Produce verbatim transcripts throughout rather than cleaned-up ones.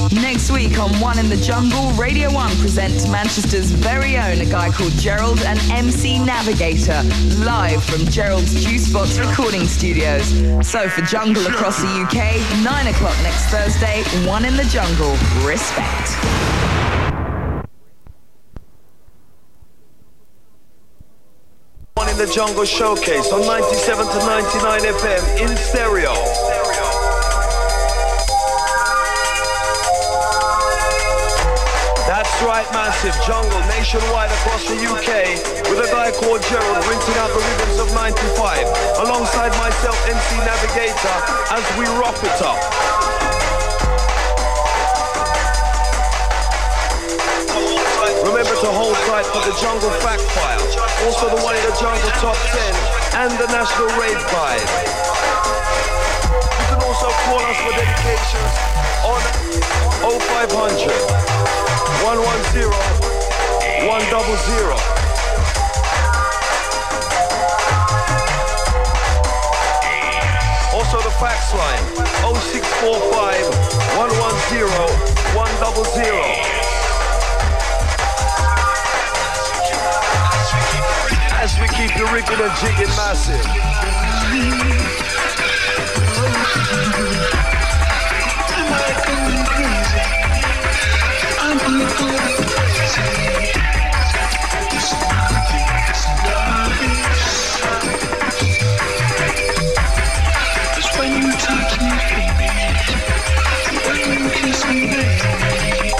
Next week on One in the Jungle, Radio one presents Manchester's very own, a guy called Gerald and M C Navigator, live from Gerald's Juicebox recording studios. So for Jungle across the U K, nine o'clock next Thursday, One in the Jungle. Respect. One in the Jungle Showcase on ninety-seven to ninety-nine F M in stereo. That's right, massive jungle nationwide across the U K with a guy called Gerald rinsing out the rhythms of ninety-five alongside myself, M C Navigator, as we rock it up. Remember to hold tight for the Jungle Fact File, also the One in the Jungle Top ten and the National Rave Guide. You can also call us for dedications on oh five hundred, one ten, one hundred. Also the fax line oh six four five, one ten, one hundred. As we keep the rigging and jigging massive. I'm going crazy. Just when you touch me, baby, when you kiss me, baby.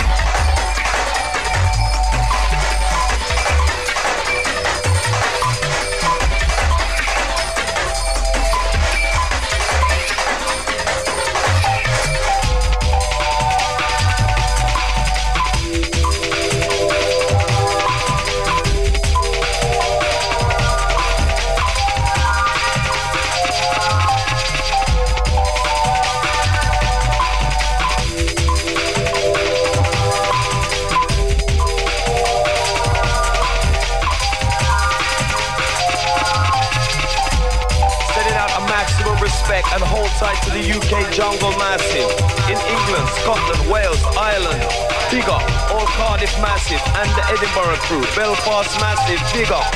And hold tight to the U K Jungle Massive. In England, Scotland, Wales, Ireland, big up. All Cardiff Massive and the Edinburgh crew. Belfast Massive, big up.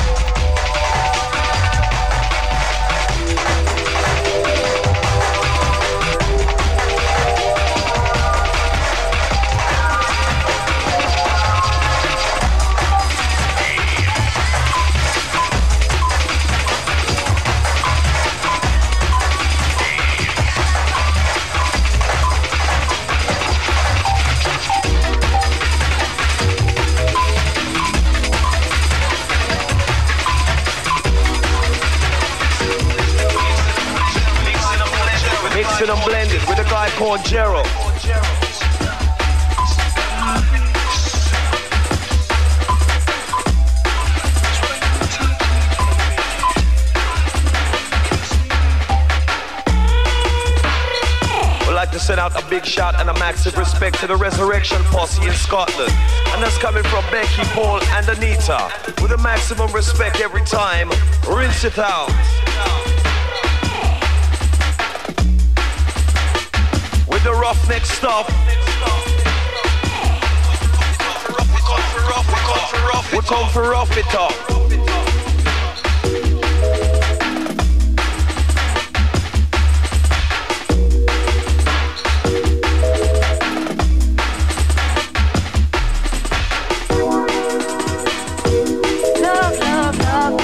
I'm blended with a guy called Gerald. We'd like to send out a big shout and a massive respect to the Resurrection Posse in Scotland. And that's coming from Becky, Paul and Anita. With a maximum respect every time. Rinse it out. The roughneck stuff. We come for rough it up. Love, love, love.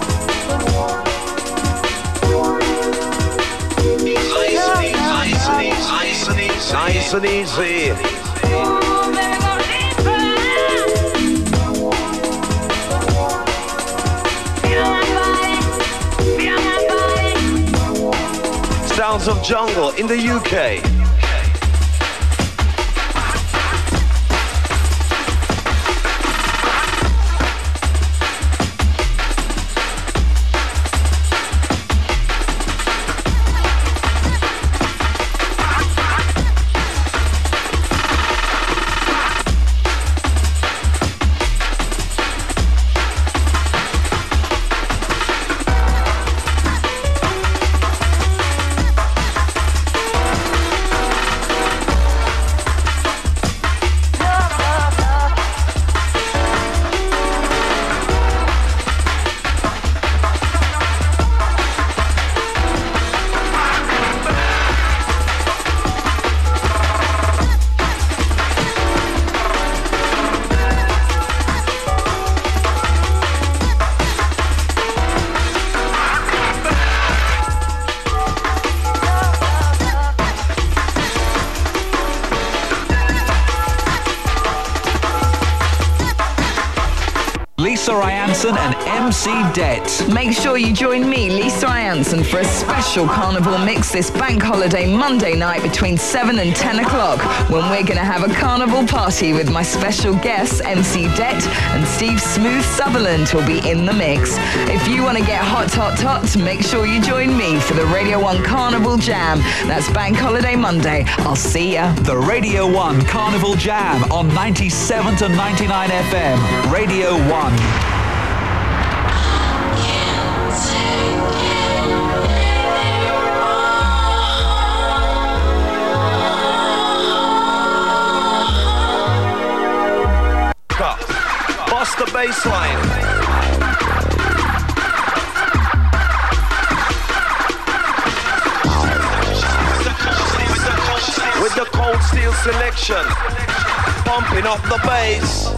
Nice and easy. Sounds of jungle in the U K. Anson and M C Det. Make sure you join me, Lisa Anson, for a special carnival mix this bank holiday Monday night between seven and ten o'clock, when we're going to have a carnival party with my special guests, M C Det and Steve Smooth Sutherland will be in the mix. If you want to get hot, hot, hot, make sure you join me for the Radio one Carnival Jam. That's Bank Holiday Monday. I'll see ya. The Radio one Carnival Jam on ninety-seven to ninety-nine F M. Radio one. Bust the baseline. With the cold steel selection, pumping up the bass.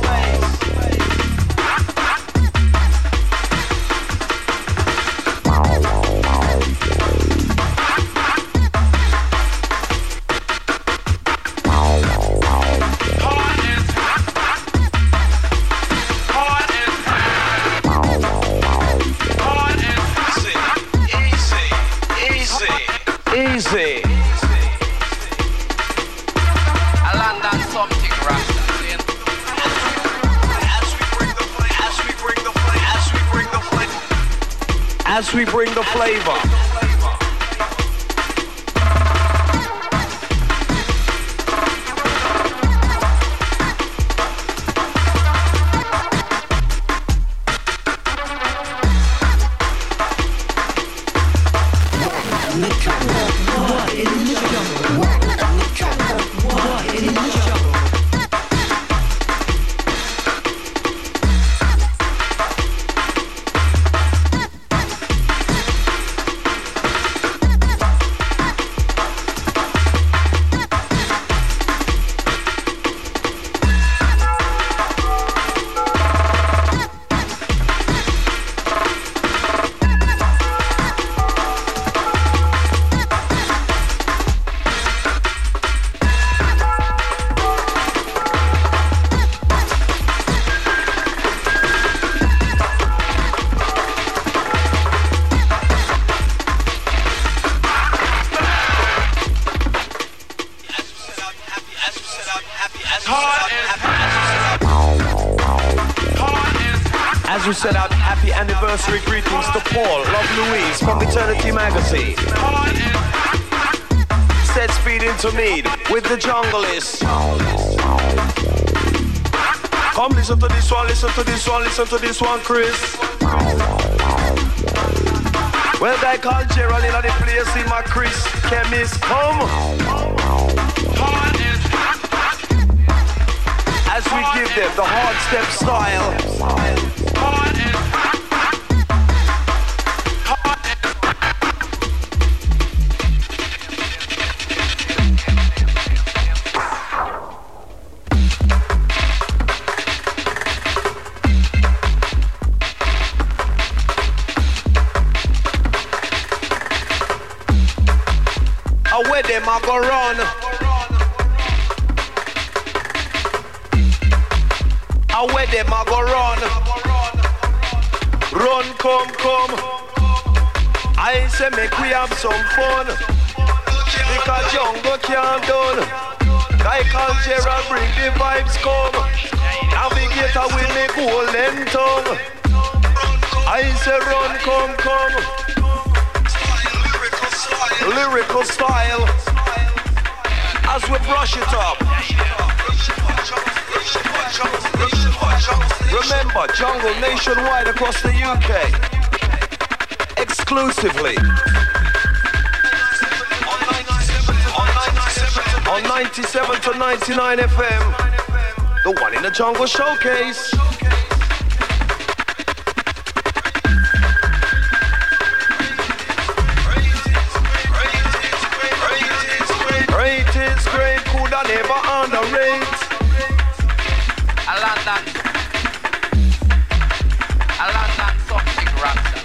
Easy. I land on something, Rasta. As we bring the flavor, as we bring the flavor, as we bring the flavor, as we bring the flavor. As we set out happy anniversary greetings to Paul, Love Louise from Eternity Magazine. Set speed into Mead with the Junglist. Come listen to this one, listen to this one, listen to this one, Chris. Well, guy called Gerald in the place, see my Chris Chemist, come. As we give them the hard step style. Where them a go run? A where them a go run? Run, come, come. I say make we have some fun, because jungle can't done. I call Gerald, bring the vibes come. Navigator with me golden tongue. I say run, come, come. Lyrical style, as we brush it up. Remember, jungle nationwide across the U K, exclusively on ninety-seven to ninety-nine F M, the One in the Jungle Showcase. Never underrate. I land on, I land on something, Rasta.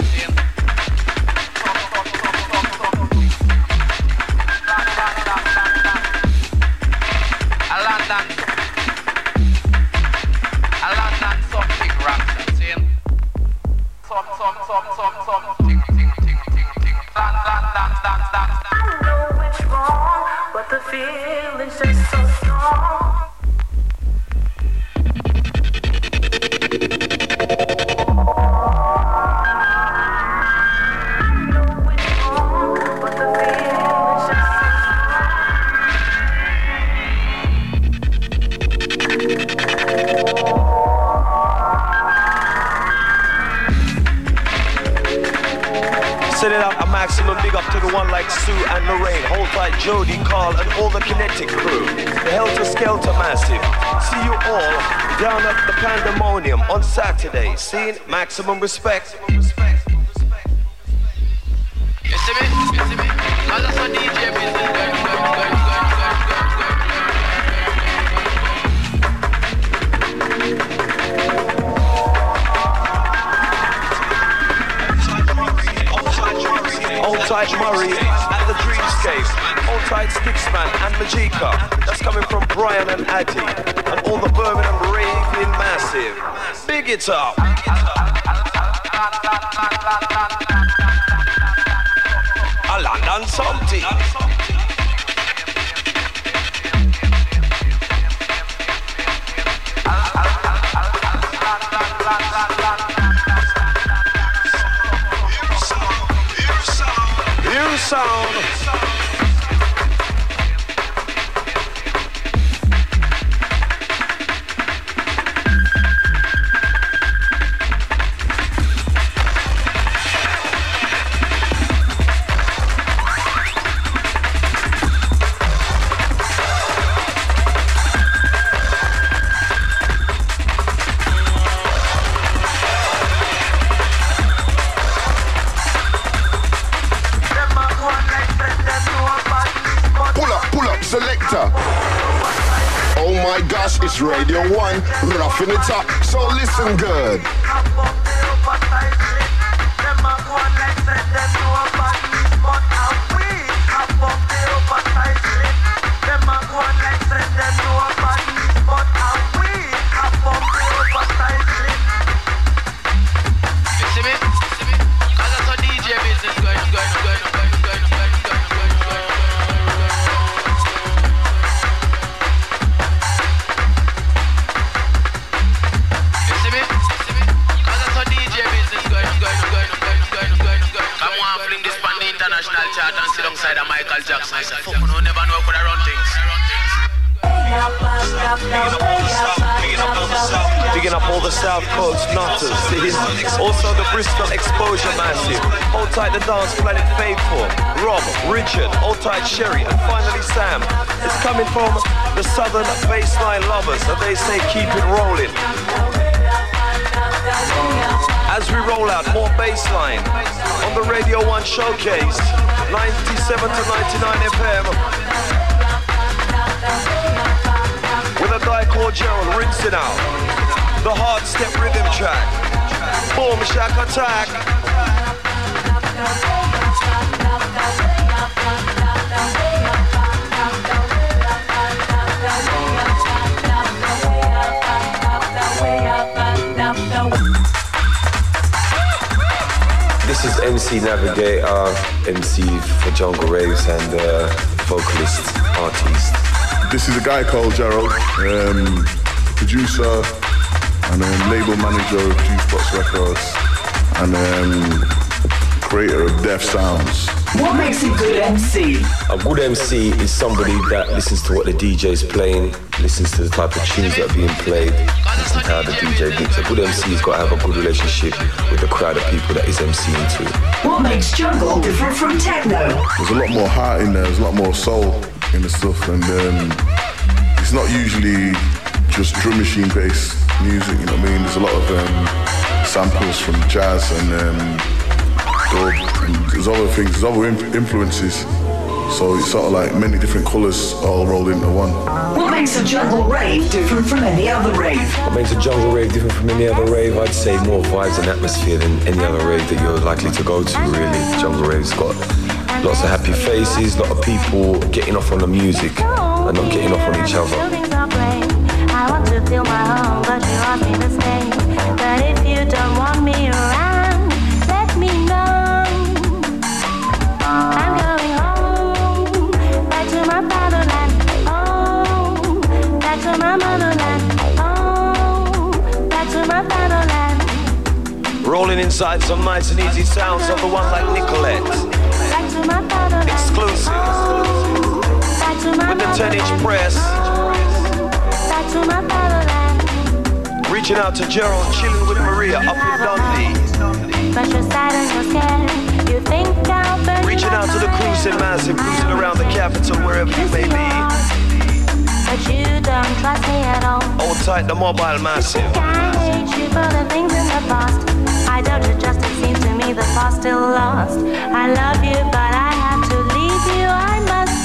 I land on, I land on something, Rasta. but the feeling's just so strong. Sending out a maximum big up to the one like Sue and Lorraine. Hold tight Jody, Carl and all the Kinetic crew. The Helter Skelter Massive. See you all down at the Pandemonium on Saturday. Seeing maximum respect. You see me? You see me? Cause that's what D J business going, going, going, going, Hold tight Murray at the Dreamscape. Hold tight Sticksman and Majika. That's coming from Brian and Addy. And all the Birmingham raving massive. Big it up. A London something. You sound. Oh my gosh, it's Radio one, roughing it up, so listen good. Jackson, I said, fuck, no, never know could I run things. Picking up all the South Coast nutters. Also the Bristol Exposure Massive. Hold tight the Dance Planet Faithful. Rob, Richard, hold tight Sherry, and finally Sam. It's coming from the Southern Bassline Lovers, and they say keep it rolling. As we roll out more bassline on the Radio one Showcase, ninety-seven to ninety-nine F M, with a guy called Gerald rinsing out the hard step rhythm track. Boom shack attack. This is M C Navigator, M C for Jungle Raves and uh, vocalist, artist. This is a guy called Gerald, um, producer and um, label manager of Juicebox Records and um, creator of Def Sounds. What makes a good M C? A good M C is somebody that listens to what the D J's playing, listens to the type of tunes that are being played, listens to how the D J mix. A good M C's got to have a good relationship with the crowd of people that he's emceeing to. What makes jungle different from techno? There's a lot more heart in there, there's a lot more soul in the stuff, and um, it's not usually just drum machine based music, you know what I mean? There's a lot of um, samples from jazz and um, dub, and there's other things, there's other influences. So it's sort of like many different colours all rolled into one. What makes a jungle rave different from any other rave? What makes a jungle rave different from any other rave? I'd say more vibes and atmosphere than any other rave that you're likely to go to, really. Jungle rave's got lots of happy faces, a lot of people getting off on the music and not getting off on each other. I want to feel my home, but you want me to stay. But if you don't want me around, let me know. I'm going home, back to my father. Inside some nice and easy sounds of the one like Nicolette. Exclusive. With the ten inch press. Reaching out to Gerald, chilling with Maria up in Dundee. Reaching out to the cruising massive, cruising around the capital, wherever you may be. But you don't trust me at all. Hold tight, the mobile massive. I hate you for the things in the past. I don't adjust, it seems to me the past still lost. I love you, but I have to leave you, I must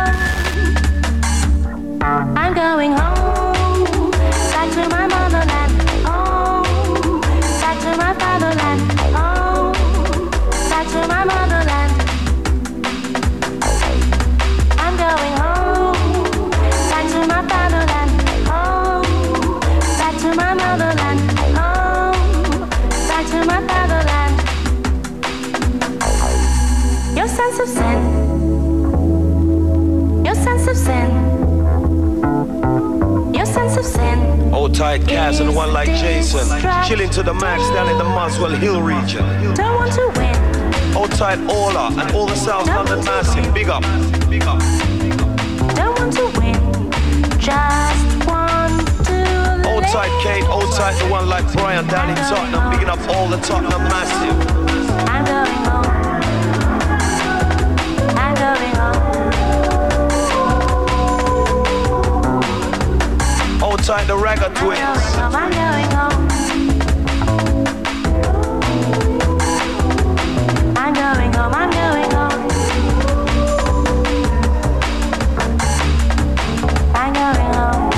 go. I'm going home, back to my motherland. Home, back to my fatherland. Home, back to my motherland. I'm going home, back to my fatherland. Home, back to my motherland. Home, back to my fatherland. Your sense of sin, your sense of sin. Your sense of sin. Hold tight, Kaz and one like Jason. Chilling to the max down in the Muswell Hill region. Don't want to win. Hold tight, Ola and all the South London massive. Big up, big up. Don't want to win. Just want to Hold tight, Kate. Hold tight, the one like Brian down in Tottenham. Bigging up all the Tottenham massive. I'm going home. I'm going home. Hold tight, the Ragga twins. I'm going home. I'm going home. I'm going home. I'm going home.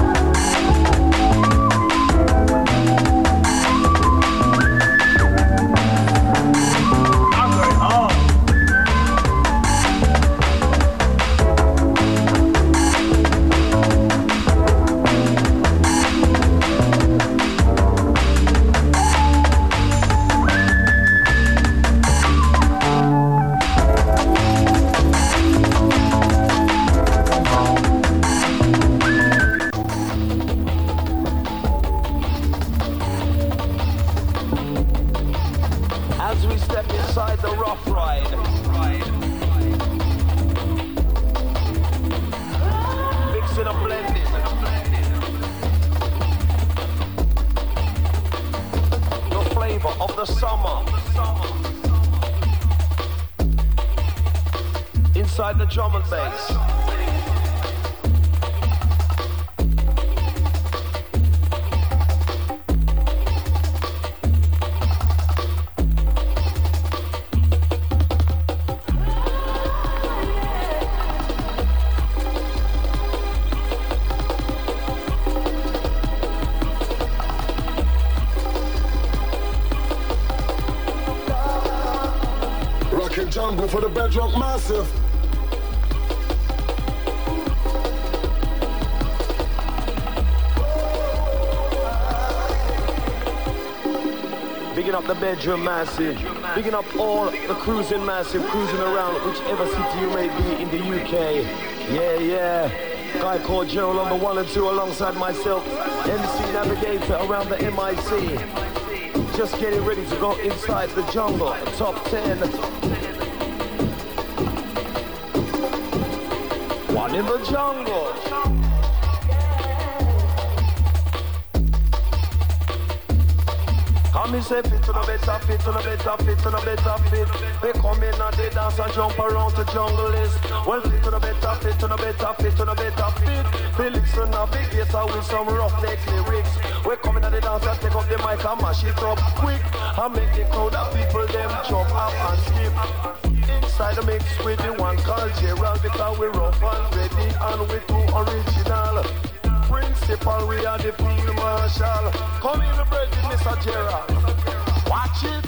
As we step inside the rough ride. Mixing and blending. The flavor of the summer. Inside the drum and bass. Jungle for the bedrock massive. Bigging up the bedroom massive. Bigging up all the cruising massive, cruising around whichever city you may be in the U K. Yeah, yeah. Guy called Gerald on the one and two alongside myself, M C Navigator around the M I C. Just getting ready to go inside the jungle, top ten. One in the jungle. Come and say fit to the better, fit to the better, fit to the better, fit. They come in and they dance and jump around the jungle is. Well, fit to the better, fit to the better, fit to the better, fit. They listen navigator with some rough neck lyrics. We come in and they dance and take up the mic and mash it up quick. And make the crowd of people them jump up and skip. Inside the mix with the one called Gerald, because we're rough and ready and we too original. Principal, we are the field marshal. Come in the bread with Mister Gerald. Watch it.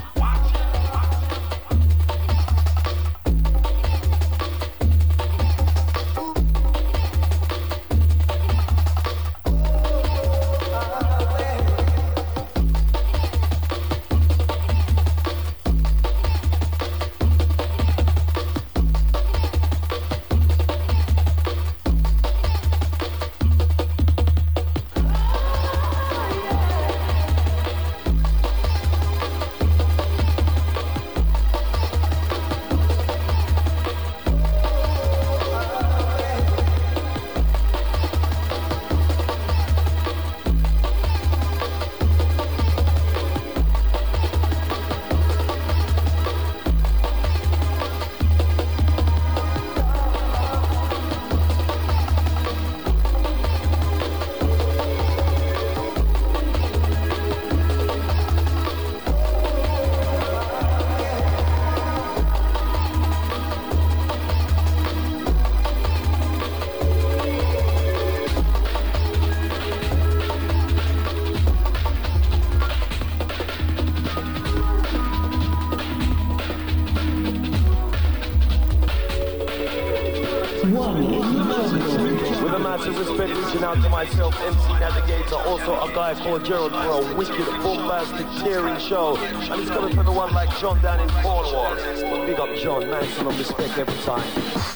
With a massive respect reaching out to myself, M C Navigator, also a guy called Gerald for a wicked, bombastic, tearing show. And he's coming for the one like John down in Cornwall. But big up John, nice and respect every time.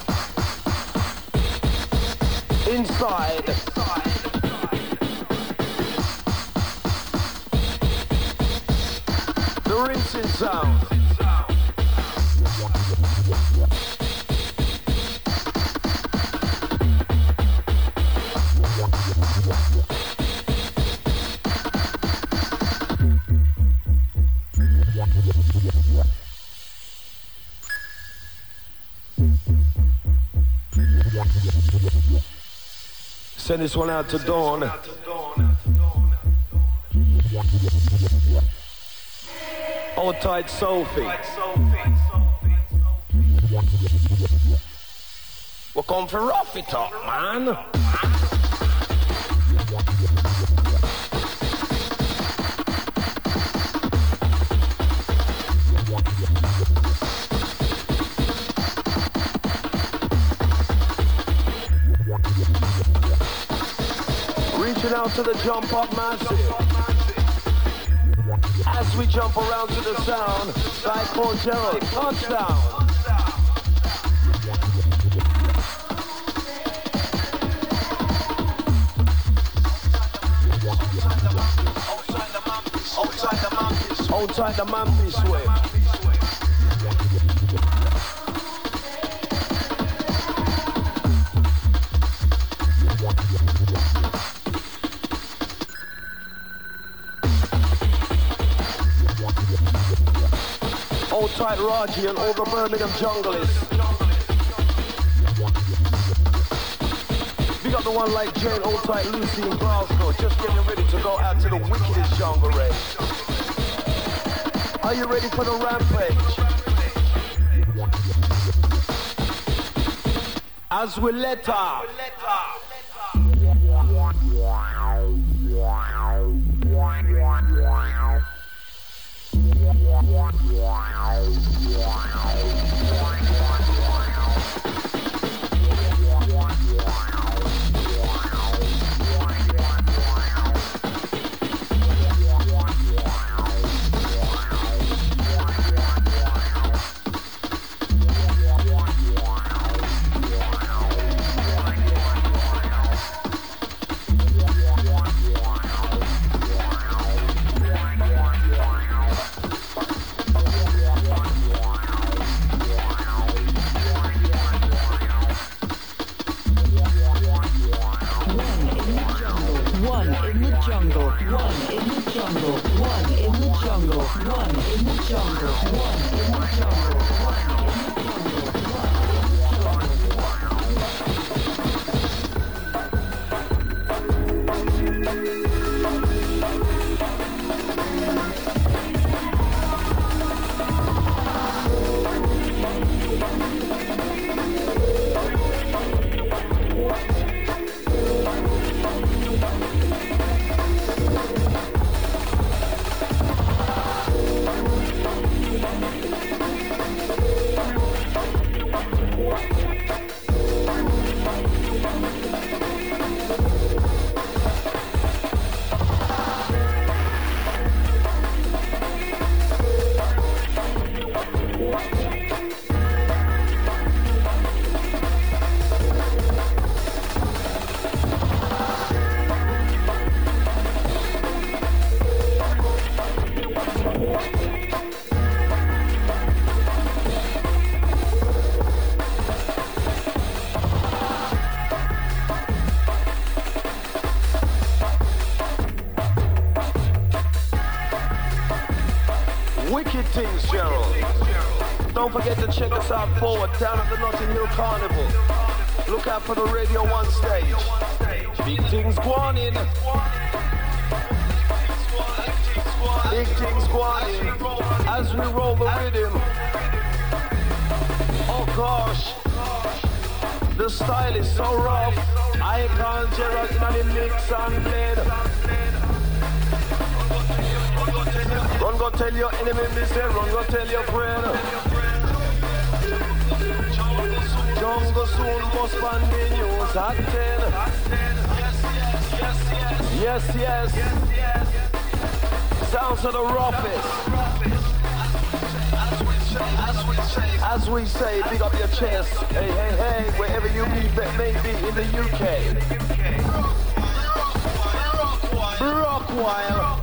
Inside. The rinsing sound. Send this one out to Dawn. Hold tight, Sophie. We come for rough it up, man. Reaching out to the jump up massive. As we jump around to the sound, guy called Gerald, touchdown. Outside the Memphis way. Old tight Raji and all the Birmingham junglists. We got the one like Jane, old tight Lucy in Glasgow, just getting ready to go out to the wickedest jungle race. Are you ready for the rampage? As we let up. Don't forget to check us out forward down at the Notting Hill Carnival. Look out for the Radio one stage. Big things going in. Big things going in. As we roll the rhythm. Oh gosh. The style is so rough. I can't Gerald in the mix and blend. Run go tell your enemy, mister. Run go tell your friend. Jungle soon must find the news at ten. Yes, yes. Sounds of the roughest. As we say, big up your chest. Hey, hey, hey, wherever you be, may be in the U K. Rockwile.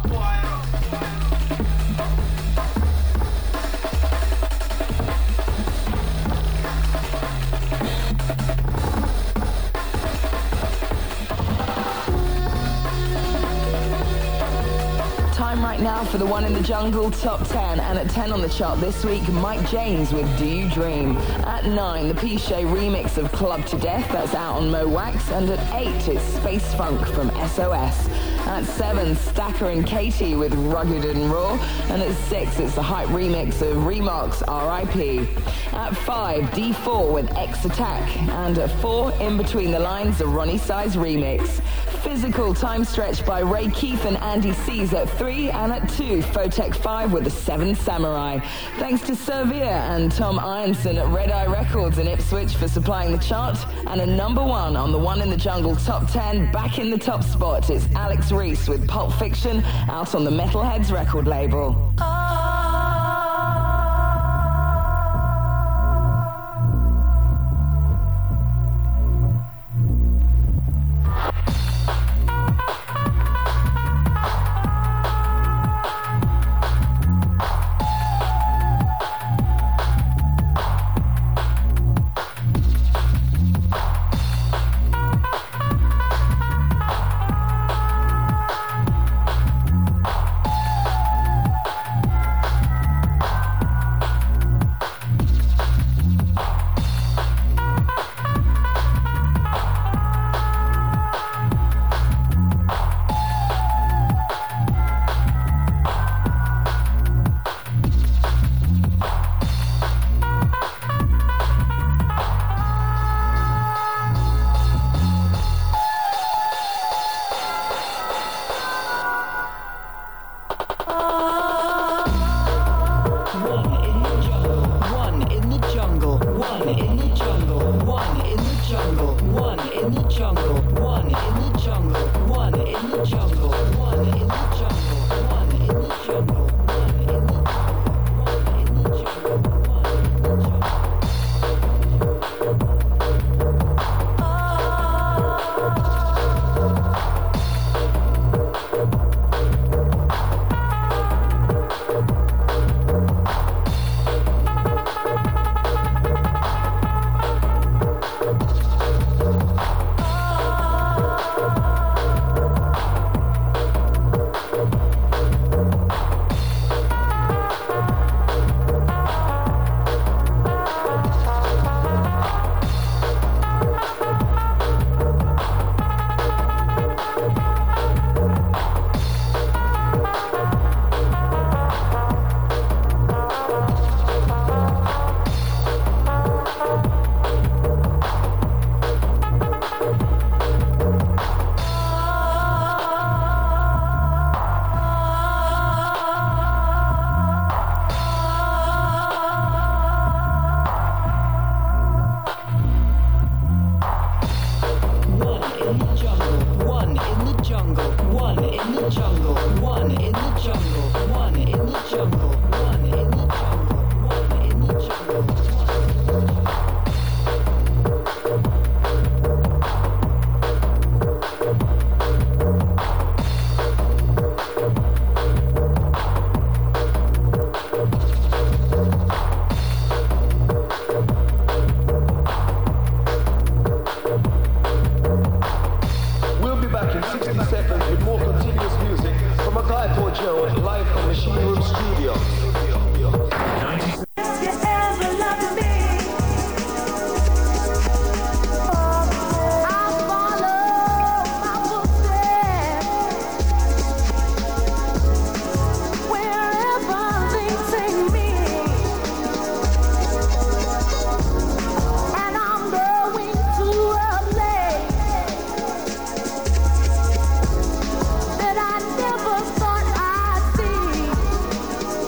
Time right now for the One in the Jungle Top ten. And at ten on the chart this week, Mike James with Do You Dream. At nine, the Piche remix of Club to Death, that's out on Mo Wax. And at eight, it's Space Funk from S O S. At seven, Stacker and Katie with Rugged and Raw. And at six, it's the hype remix of Remark's R I P. At five, D four with X Attack. And at four, In Between the Lines, the Ronnie Size remix. Physical Time Stretch by Ray Keith and Andy C's at three, and at two, Photek five with the Seven Samurai. Thanks to Servier and Tom Ironson at Red Eye Records in Ipswich for supplying the chart, and a number one on the One in the Jungle Top ten, back in the top spot. It's Alex Reese with Pulp Fiction, out on the Metalheads record label.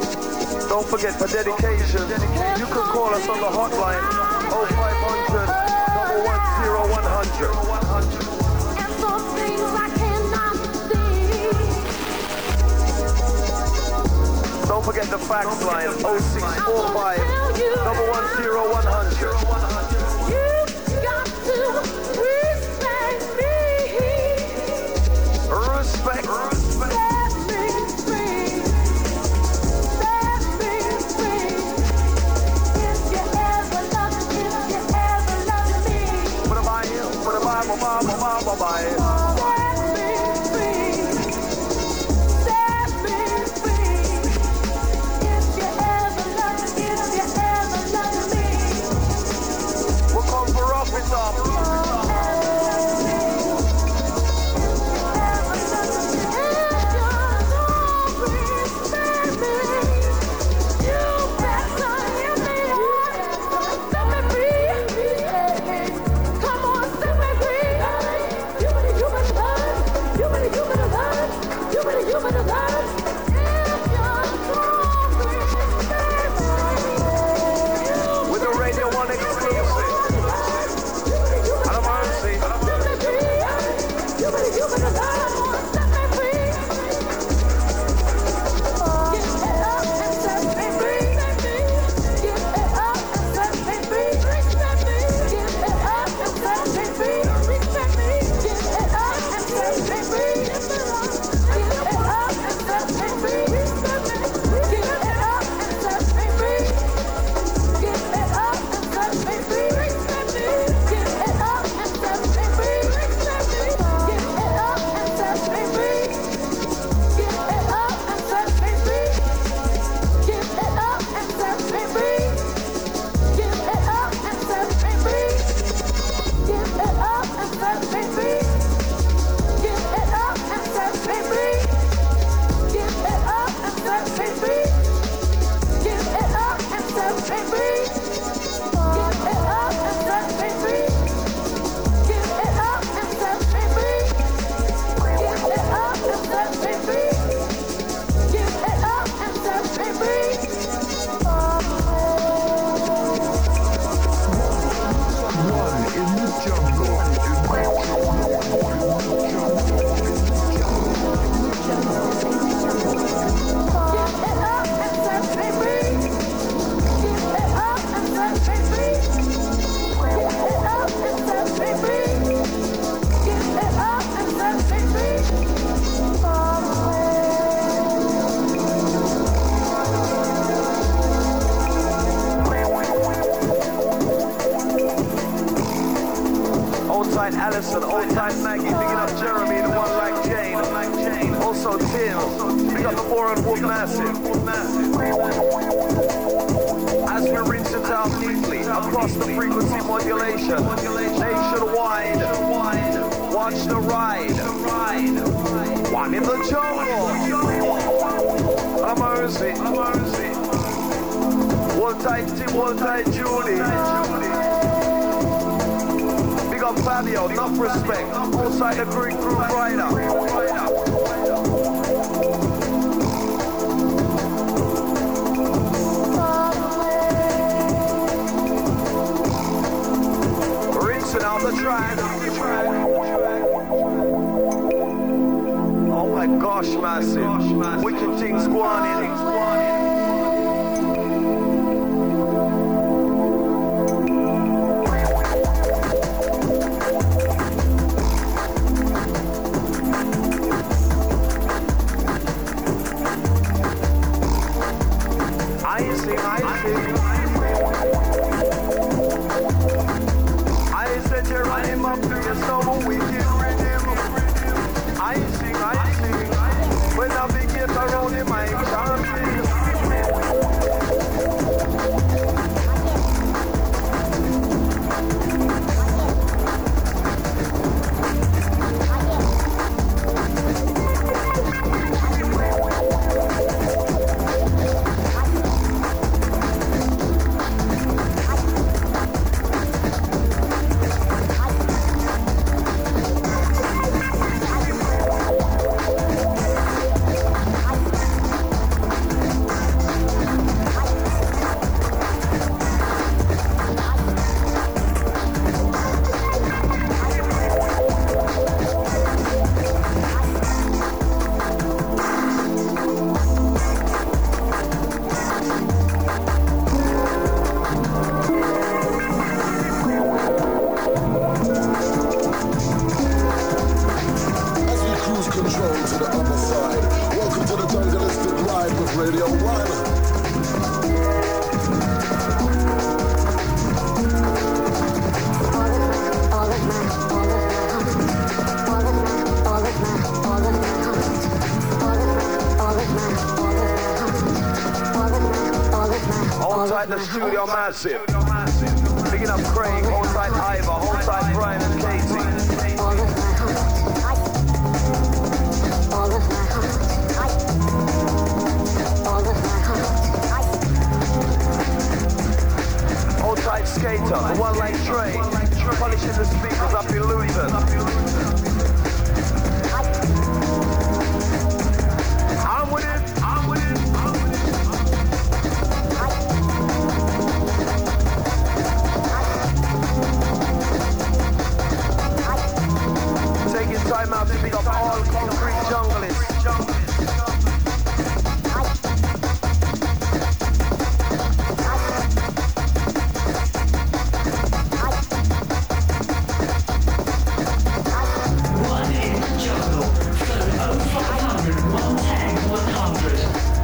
Don't forget, for dedication, you can call us on the hotline oh five hundred hundred. And for things I cannot see. Don't forget the fax line oh six four five, one one zero, one hundred. You've got to respect me. Respect. Set me free. Set me free. If you ever love, if you ever love me. Put a buy in, put a buy, buy, buy, buy, buy, buy. Set me free. Set me free. If you ever love, if you ever love me. We'll come for rough it up. With the Radio One exclusive. Alamansi. Old tight Allison, old tight Maggie, picking up Jeremy, the one like Jane, also Tim, pick up the Warren Wood Massive. As we rinse it out neatly across the frequency modulation, nationwide, watch the ride, one in the jungle, a mercy, hold tight Tim, hold tight Judy. Big up Fabio, enough respect, outside the Greek Groove Rider. Rinsing out the track. Oh my gosh, massive. Wicked things go on in. Up to your soul, we can rhythm. I sing, I sing. When I begin to roll in my chanting. Radio One. Hold tight the studio massive. Picking up Craig, hold tight Ivor, hold tight Brian and Katie. Hold tight Skater, the one like Trey, polishing the speakers up in Luton. I'm with it, I'm with it, I'm with it. Taking time out to pick up all concrete junglists. One in the jungle. Phone oh five hundred, one ten, one hundred.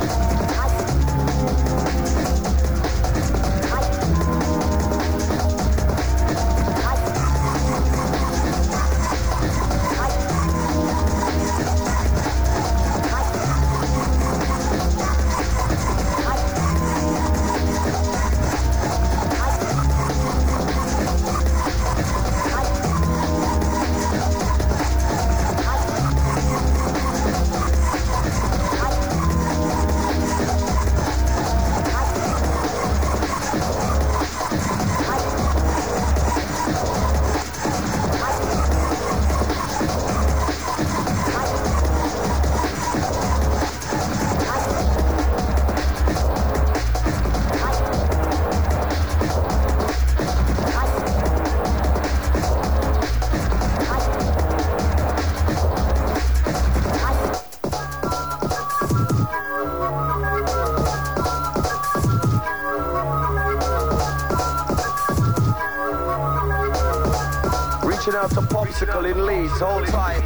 Reaching out to Popsicle in Leeds, hold tight.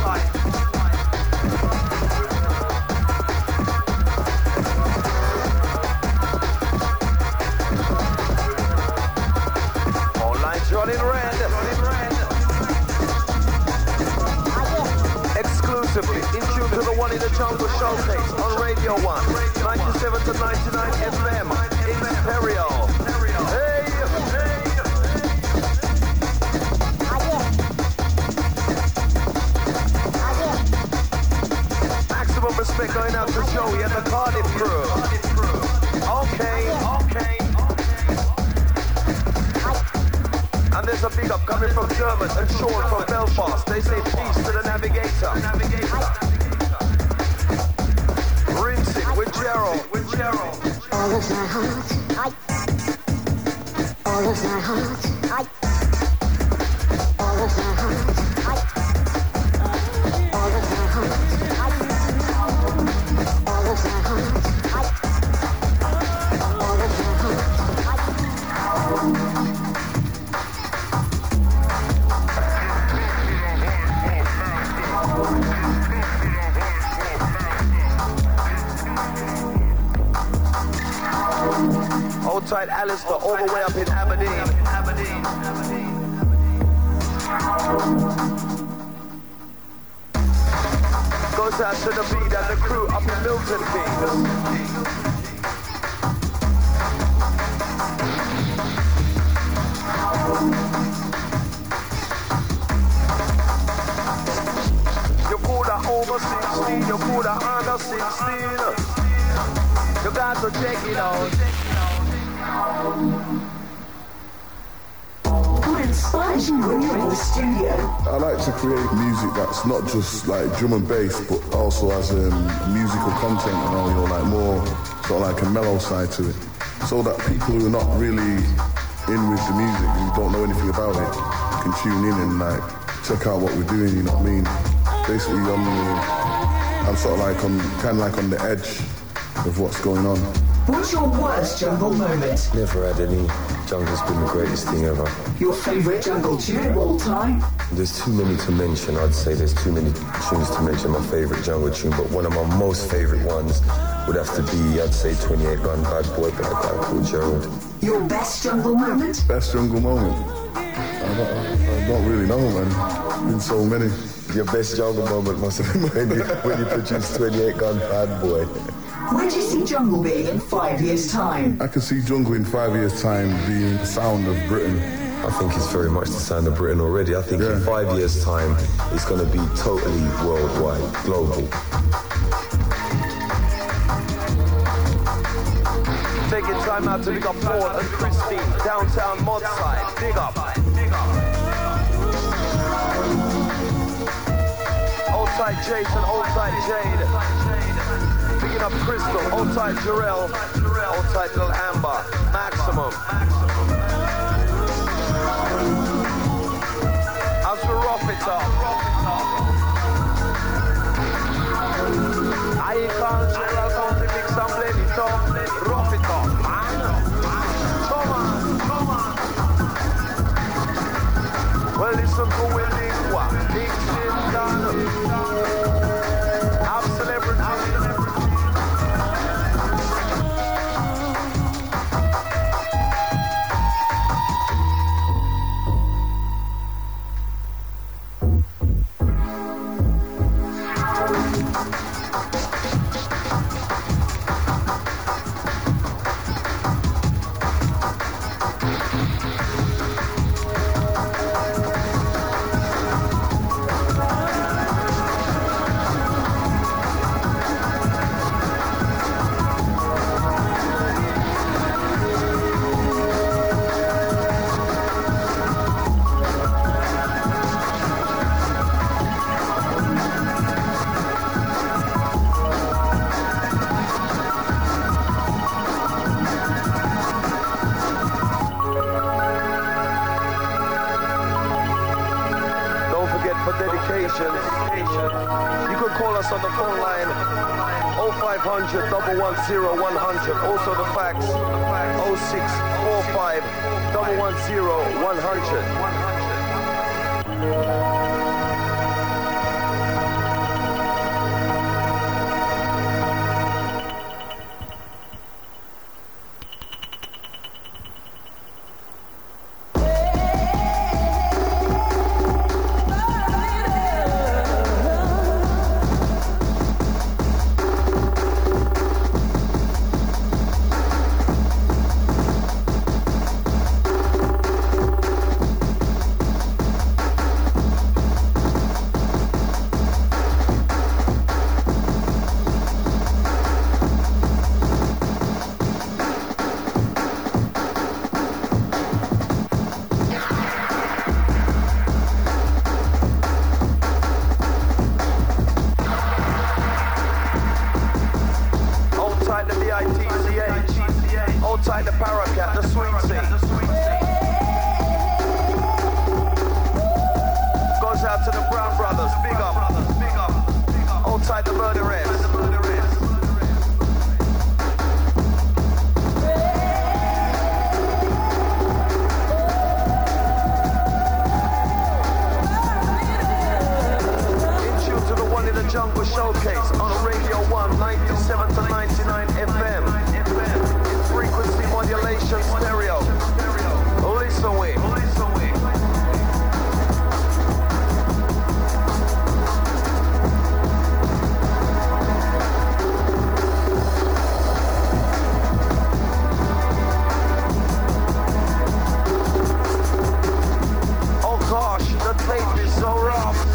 All lines running red. Exclusively, in tune to the One in the Jungle showcase on Radio One, ninety-seven to ninety-nine F M, in stereo. Hey, hey. Maximum respect going out to Joey and the Cardiff crew. Okay, okay. And there's a big up coming from Dermot and Sean from Belfast. They say peace to the Navigator. Rinse it with Gerald, with Gerald. All of my heart, I. All of my heart, I. All of my heart, I. All of my heart, I. All of my heart, I. All of my heart, I. Hold tight Alistair, all the way up in Aberdeen. Aberdeen, Aberdeen. Goes out to the beat and the crew up in Milton Keynes. You put her over sixteen, you put her under sixteen. You got to check it out. What inspires you when you're in the studio? I like to create music that's not just like drum and bass, but also has um, musical content, you know, you know, like more sort of like a mellow side to it, so that people who are not really in with the music, who don't know anything about it, can tune in and like check out what we're doing. You know what I mean? Basically, I'm, uh, I'm sort of like on kind of like on the edge of what's going on. What's your worst jungle moment? Never had any Jungle's been the greatest thing ever. Your favourite jungle tune of all time? There's too many to mention. I'd say there's too many tunes to mention my favourite jungle tune, but one of my most favourite ones would have to be, I'd say, twenty-eight Gun Bad Boy by a guy called Gerald. Your best jungle moment? Best jungle moment? I don't, I don't really know, man. Been so many. Your best jungle moment must have been when you, when you produced twenty-eight Gun Bad Boy. Where do you see jungle being in five years' time? I can see jungle in five years' time being the sound of Britain. I think it's very much the sound of Britain already. I think yeah. in five years' time, it's going to be totally worldwide, global. Taking time out to pick up Paul and Christine, downtown Modside. Big up. Old tight Jason, old tight Jade. Picking up Crystal, old tight Jarrell, old tight Lil Amber, Maximum. As we rough it up, I can't Jarrell come to mix and blend it up, rough it up, man. Come on, come on. Well, listen to Will Lingua, Big Jim Dunn. I'm celebrity. one zero one hundred. Also the fax oh six four five one one zero one hundred.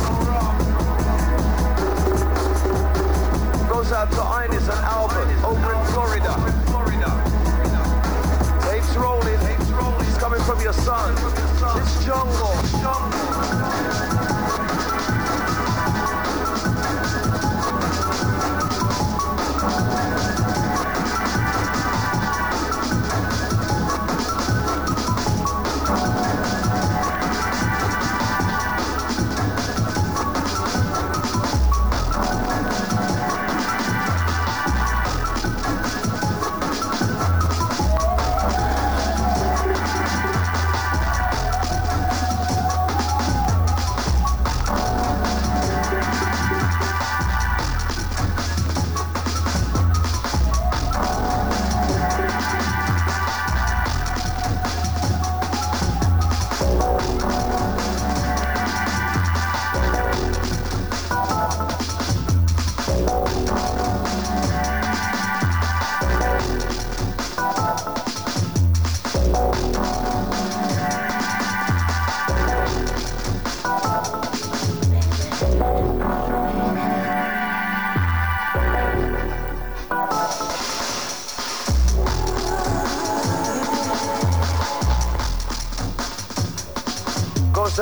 Goes out to Ines and Albert over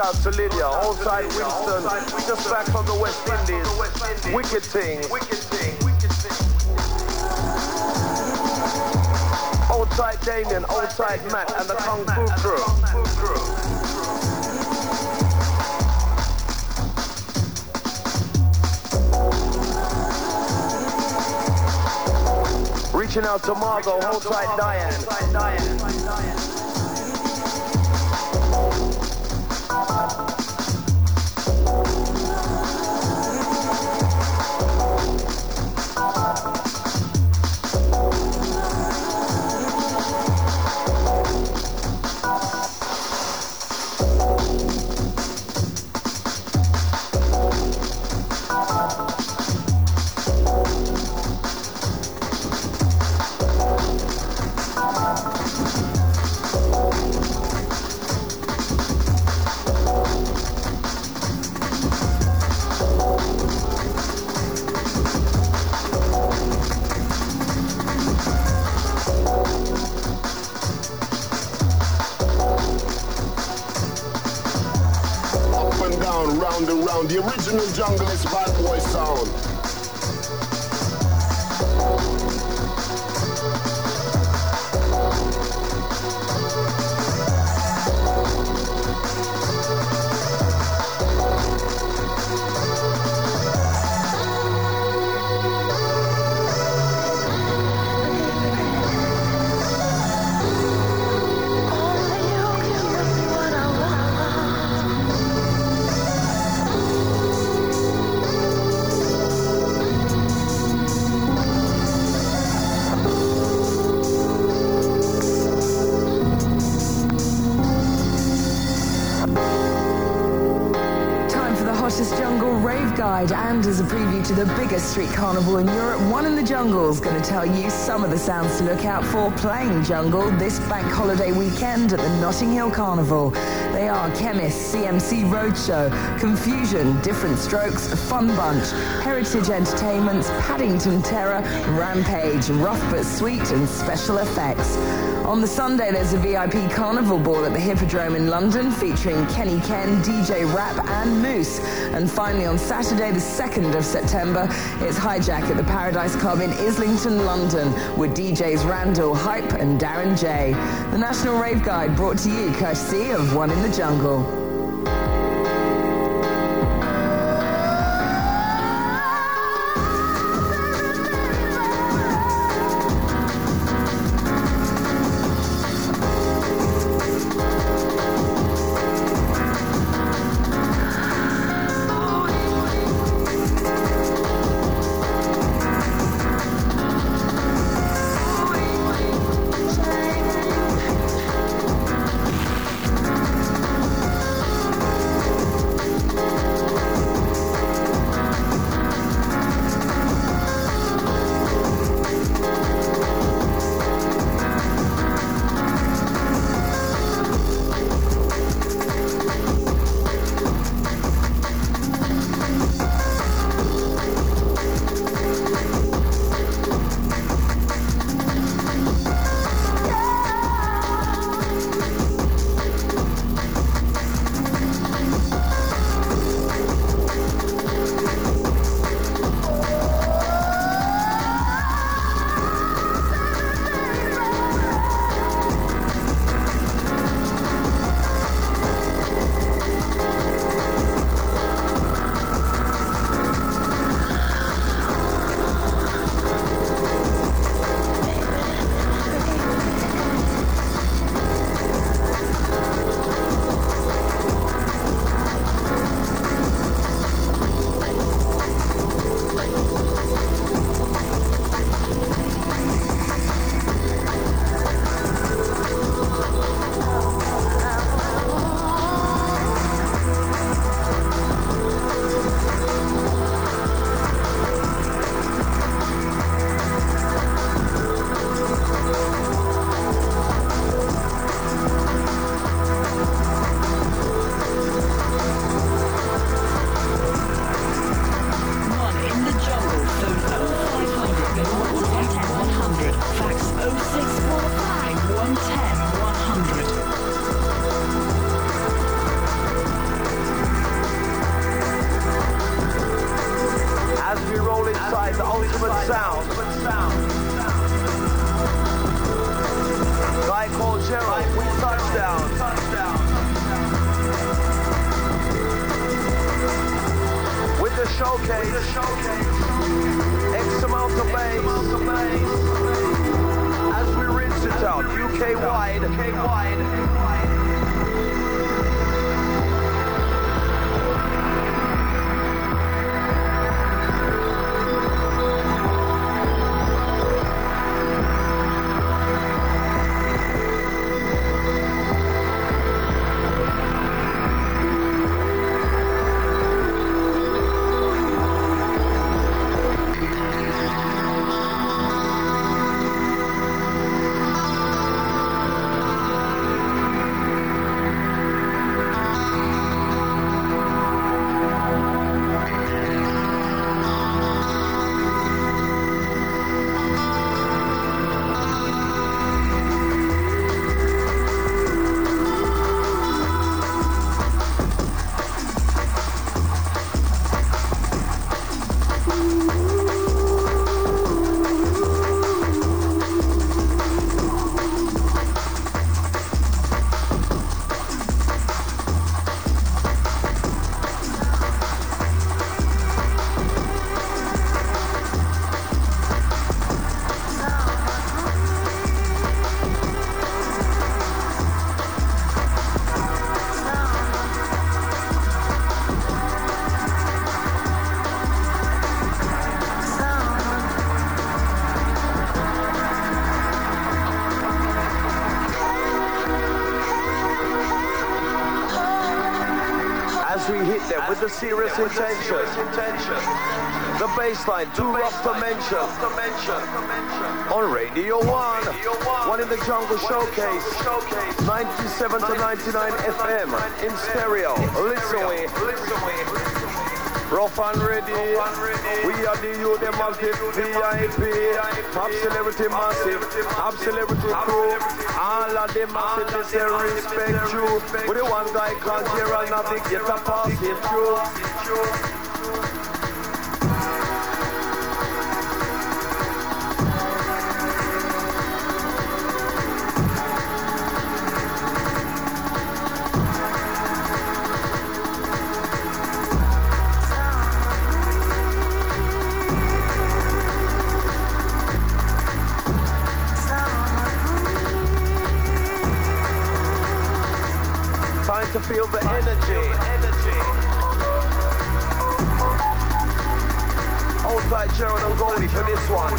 out to Lydia, hold tight Winston, just back from the West Indies. Wicked thing. Hold tight Damien, hold tight Matt and the Kung Fu crew. Reaching out to Margot, hold tight Diane. The original jungle is bad boy sound. And as a preview to the biggest street carnival in Europe, One in the Jungle is going to tell you some of the sounds to look out for playing jungle this bank holiday weekend at the Notting Hill Carnival. They are Chemist, C M C Roadshow, Confusion, Different Strokes, Fun Bunch, Heritage Entertainments, Paddington Terror, Rampage, Rough But Sweet and Special Effects. On the Sunday, there's a V I P carnival ball at the Hippodrome in London featuring Kenny Ken, D J Rap and Moose. And finally on Saturday, the second of September, it's Hijack at the Paradise Club in Islington, London with D Js Randall, Hype and Darren J. The National Rave Guide brought to you courtesy of One in the Jungle. sound. Guy called Gerald, we touchdown. With the showcase, X amount of bass, as we rinse it out, U K wide. With the serious intention, the baseline, too rough to mention. On Radio One, One in the Jungle Showcase, ninety-seven to ninety-nine F M in stereo. Listen we, rough and ready. We are the youth, the massive V I P, top celebrity massive, top celebrity crew. All of them messages they respect you. With the one guy called Gerald Navigator pass it through. To feel the energy. Hold tight, Gerald and Goldie for this one.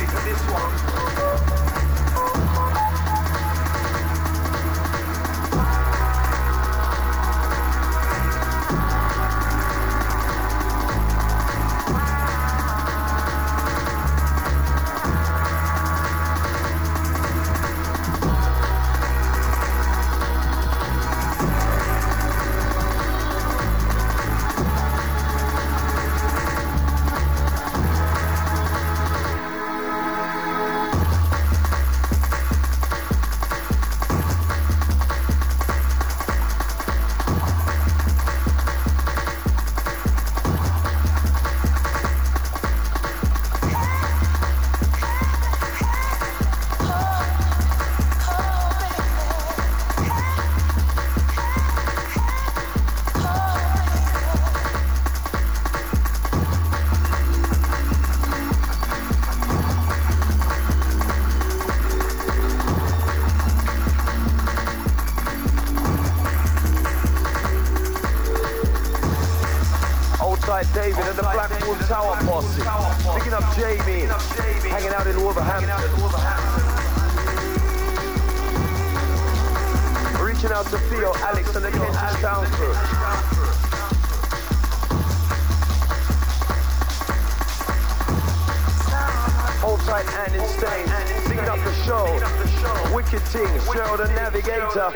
David and the Blackpool Tower Posse. Picking up Jamie, hanging out in Wolverhampton. Reaching out to Theo, Alex and the Kentish Town crew. Hold tight and in Stain, picking up the show. Wicked Things, Gerald and Navigator.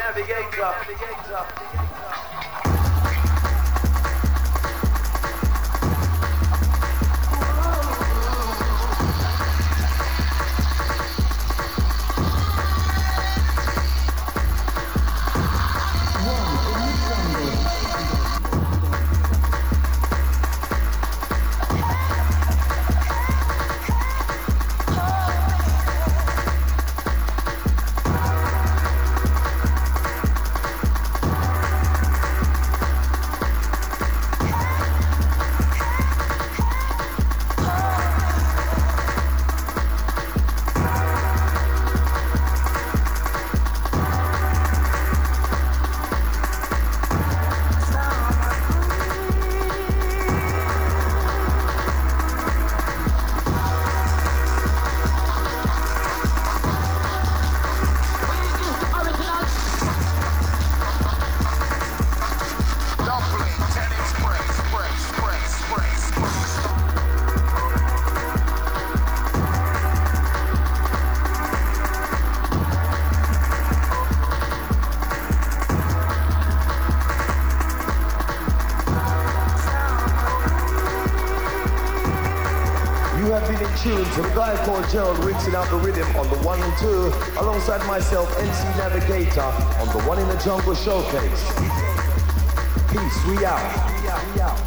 You have been in tune to the guy called Gerald rinsing out the rhythm on the one and two, alongside myself, M C Navigator, on the One in the Jungle Showcase. Peace, we out. We out.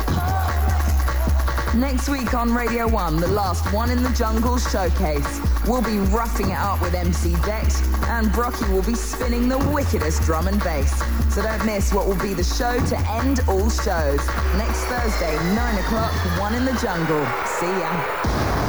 Next week on Radio one, the last One in the Jungle Showcase. We'll be roughing it up with M C Dex, and Brocky will be spinning the wickedest drum and bass. So don't miss what will be the show to end all shows. Next Thursday, nine o'clock, One in the Jungle. See ya.